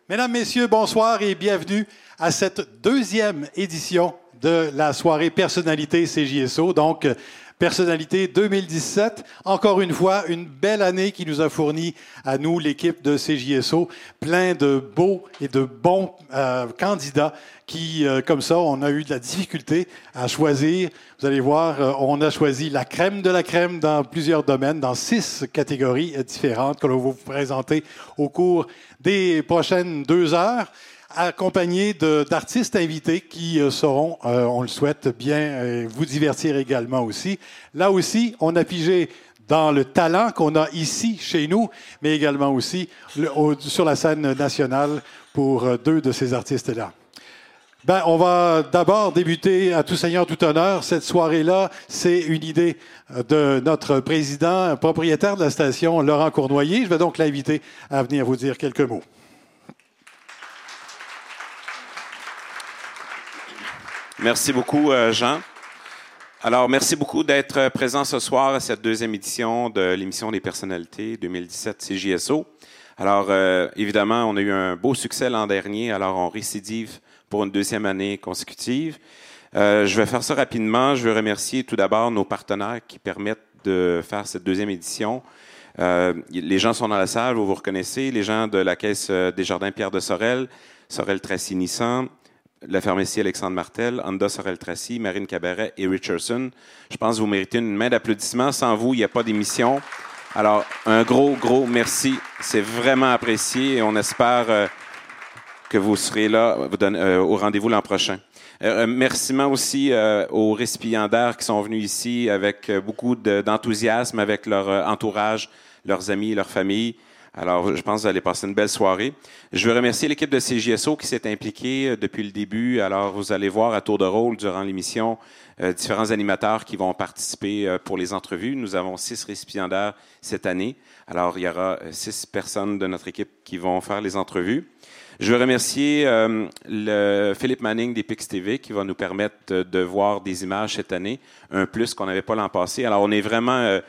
Mesdames, Messieurs, bonsoir et bienvenue à cette deuxième édition de la soirée Personnalité CJSO. Donc, Personnalité 2017, encore une fois, une belle année qui nous a fourni à nous, l'équipe de CJSO, plein de beaux et de bons candidats qui, comme ça, on a eu de la difficulté à choisir. Vous allez voir, on a choisi la crème de la crème dans plusieurs domaines, dans 6 catégories différentes que l'on va vous présenter au cours des prochaines 2 heures, accompagnés d'artistes invités qui sauront, on le souhaite, bien vous divertir également aussi. Là aussi, on a pigé dans le talent qu'on a ici, chez nous, mais également aussi sur la scène nationale pour 2 de ces artistes-là. Ben, on va d'abord débuter à tout seigneur, tout honneur. Cette soirée-là, c'est une idée de notre président, propriétaire de la station, Laurent Cournoyer. Je vais donc l'inviter à venir vous dire quelques mots. Merci beaucoup, Jean. Alors, merci beaucoup d'être présent ce soir à cette deuxième édition de l'émission des personnalités 2017 CJSO. Alors, évidemment, on a eu un beau succès l'an dernier, alors on récidive pour une deuxième année consécutive. Je vais faire ça rapidement. Je veux remercier tout d'abord nos partenaires qui permettent de faire cette deuxième édition. Les gens sont dans la salle, vous vous reconnaissez, les gens de la Caisse des Jardins Pierre de Sorel, Sorel Tracy Nissan, la pharmacie Alexandre Martel, Honda Sorel Tracy, Marine Cabaret et Richardson. Je pense que vous méritez une main d'applaudissement. Sans vous, il n'y a pas d'émission. Alors, un gros merci. C'est vraiment apprécié et on espère que vous serez là au rendez-vous l'an prochain. Remerciements aussi aux récipiendaires qui sont venus ici avec beaucoup d'enthousiasme, avec leur entourage, leurs amis, leur famille. Alors, je pense que vous allez passer une belle soirée. Je veux remercier l'équipe de CJSO qui s'est impliquée depuis le début. Alors, vous allez voir à tour de rôle durant l'émission différents animateurs qui vont participer pour les entrevues. Nous avons 6 récipiendaires cette année. Alors, il y aura 6 personnes de notre équipe qui vont faire les entrevues. Je veux remercier le Philippe Manning des Pix TV qui va nous permettre de voir des images cette année, un plus qu'on n'avait pas l'an passé. Alors, on est vraiment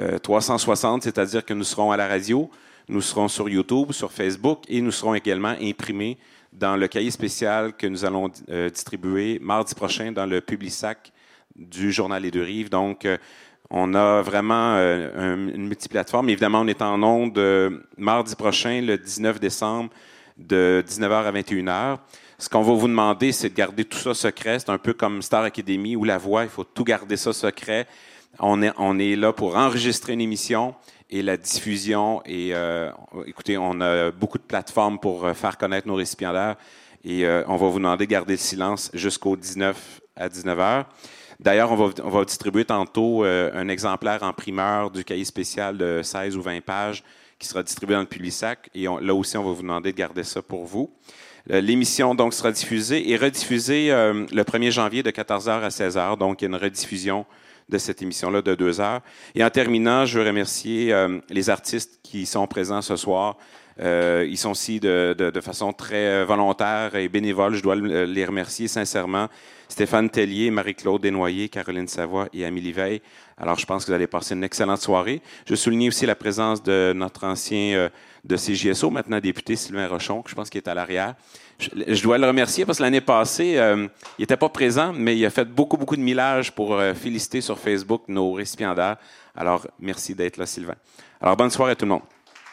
360, c'est-à-dire que nous serons à la radio, nous serons sur YouTube, sur Facebook et nous serons également imprimés dans le cahier spécial que nous allons distribuer mardi prochain dans le Publisac du Journal Les Deux-Rives. Donc, on a vraiment une multiplateforme. Évidemment, on est en ondes mardi prochain, le 19 décembre, de 19h à 21h. Ce qu'on va vous demander, c'est de garder tout ça secret. C'est un peu comme Star Academy ou La Voix. Il faut tout garder ça secret. On est là pour enregistrer une émission et la diffusion. Et écoutez, on a beaucoup de plateformes pour faire connaître nos récipiendaires. Et on va vous demander de garder le silence jusqu'au 19 à 19h. D'ailleurs, on va distribuer tantôt un exemplaire en primeur du cahier spécial de 16 ou 20 pages qui sera distribué dans le Publisac. Et là aussi, on va vous demander de garder ça pour vous. L'émission donc sera diffusée et rediffusée le 1er janvier de 14h à 16h. Donc, il y a une rediffusion de cette émission-là de 2 heures. Et en terminant, je veux remercier les artistes qui sont présents ce soir. Ils sont ici de façon très volontaire et bénévole. Je dois les remercier sincèrement. Stéphane Tellier, Marie-Claude Desnoyers, Caroline Savoie et Amélie Veil. Alors, je pense que vous allez passer une excellente soirée. Je veux souligner aussi la présence de notre ancien de CJSO, maintenant député Sylvain Rochon, que je pense qu'il est à l'arrière. Je dois le remercier parce que l'année passée, il n'était pas présent, mais il a fait beaucoup de millages pour féliciter sur Facebook nos récipiendaires. Alors, merci d'être là, Sylvain. Alors, bonne soirée à tout le monde.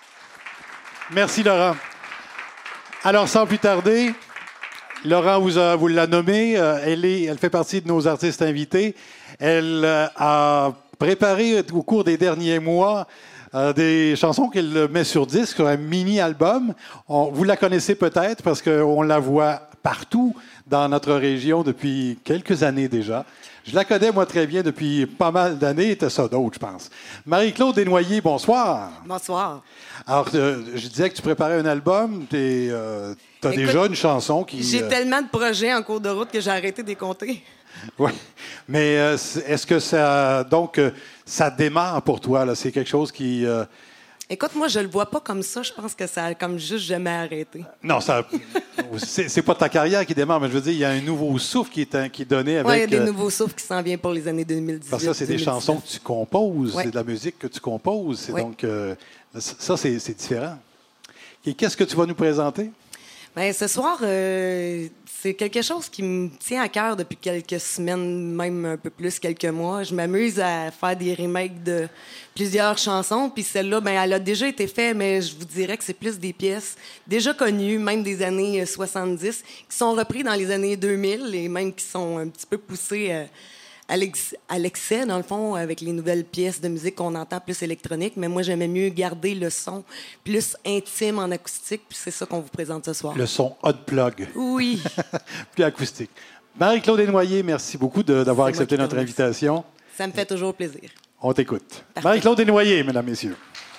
Merci, Laurent. Alors, sans plus tarder, Laurent vous l'a nommée. Elle fait partie de nos artistes invités. Elle a préparé au cours des derniers mois des chansons qu'elle met sur disque, sur un mini-album. Vous la connaissez peut-être parce qu'on la voit partout dans notre région depuis quelques années déjà. Je la connais, moi, très bien depuis pas mal d'années. C'était ça d'autres, je pense. Marie-Claude Desnoyers, bonsoir. Bonsoir. Alors, je disais que tu préparais un album. Tu as déjà une chanson qui... J'ai tellement de projets en cours de route que j'ai arrêté de les compter. Oui. Mais est-ce que ça... Donc, ça démarre pour toi, là? C'est quelque chose qui... Écoute, moi, je le vois pas comme ça. Je pense que ça a comme juste jamais arrêté. Non, c'est pas ta carrière qui démarre, mais je veux dire, il y a un nouveau souffle qui est donné avec... Oui, il y a des nouveaux souffles qui s'en viennent pour les années 2018. Parce que ça, c'est 2019. Des chansons que tu composes, ouais. C'est de la musique que tu composes. Ouais. Donc, ça, c'est différent. Et qu'est-ce que tu vas nous présenter? Bien, ce soir, c'est quelque chose qui me tient à cœur depuis quelques semaines, même un peu plus, quelques mois. Je m'amuse à faire des remakes de plusieurs chansons, puis celle-là, ben, elle a déjà été faite, mais je vous dirais que c'est plus des pièces déjà connues, même des années 70, qui sont reprises dans les années 2000 et même qui sont un petit peu poussées à l'excès, dans le fond, avec les nouvelles pièces de musique qu'on entend plus électronique. Mais moi, j'aimais mieux garder le son plus intime en acoustique, puis c'est ça qu'on vous présente ce soir. Le son hot plug. Oui. Plus acoustique. Marie-Claude Desnoyers, merci beaucoup d'avoir accepté notre invitation. Ça me fait toujours plaisir. On t'écoute. Parfait. Marie-Claude Desnoyers, mesdames, messieurs.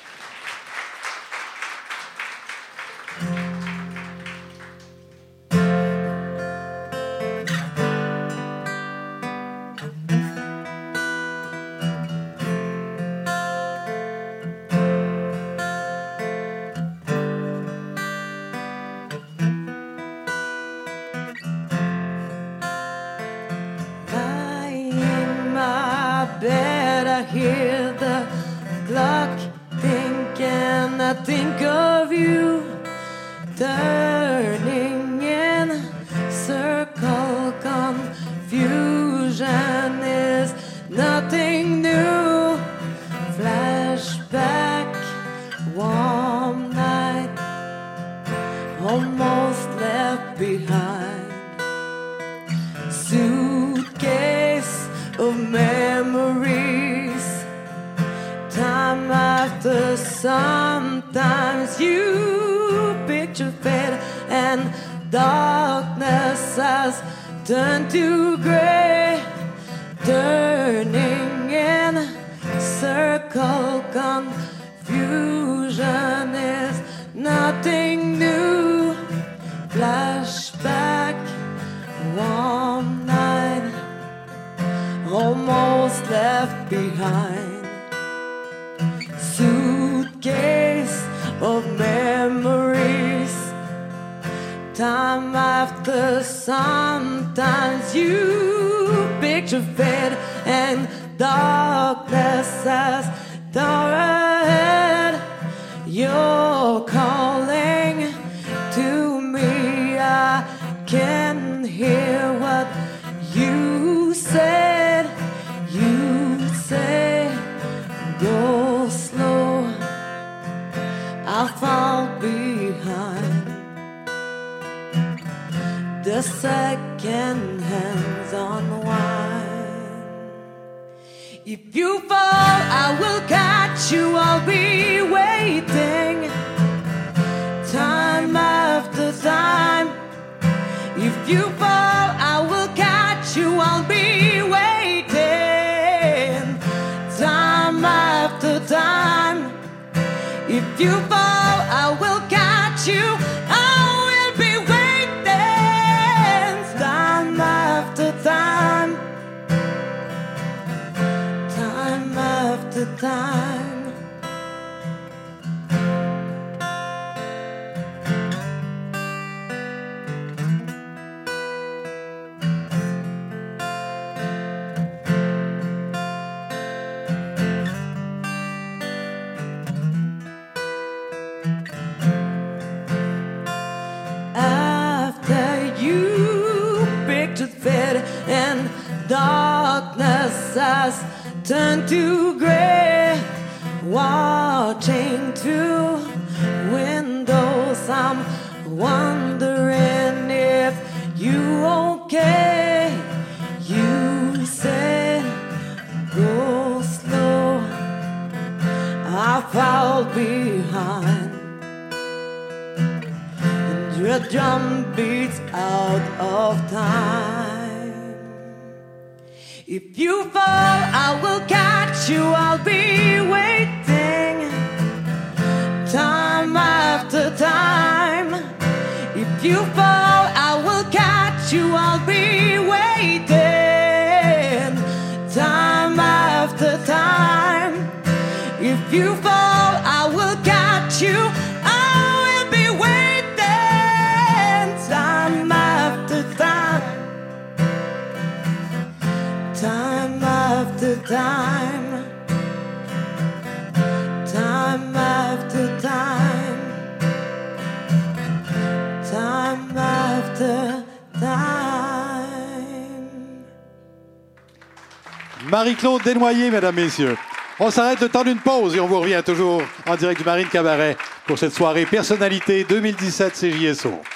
Hear the clock thinking, I think of you turning in circle. Confusion is nothing new. Flashback, warm night, almost left behind. Suitcase of memories. Time after sometimes you picture fate and darkness has turned to gray, turning in circle. Confusion is nothing new. Flashback, warm night, almost left behind. Suitcase of memories. Time after sometimes you picture fate and darkness has torn ahead. You're calling to me. I can hear what you said. You say go slow, I fall behind. The second hands unwind. If you fall, I will catch you, I'll be waiting. Time after time. If you fall, I will catch you, I'll be waiting. Time after time. If you fall, I will catch you, I will be waiting. Time after time. Time after time. And darkness has turned to gray. Watching through windows, I'm wondering if you okay. You said go slow, I fall behind. And your drum beats out of time. If you fall, I will catch you, I'll be waiting. Time after time. If you fall, I will catch you, I'll be waiting. Time after time. If you fall, I will catch you, I will be waiting. Time after time. Time after time. Time after time. Time time after time. Marie-Claude Desnoyers, mesdames, messieurs. On s'arrête le temps d'une pause et on vous revient toujours en direct du Marine Cabaret pour cette soirée Personnalité 2017 CJSO.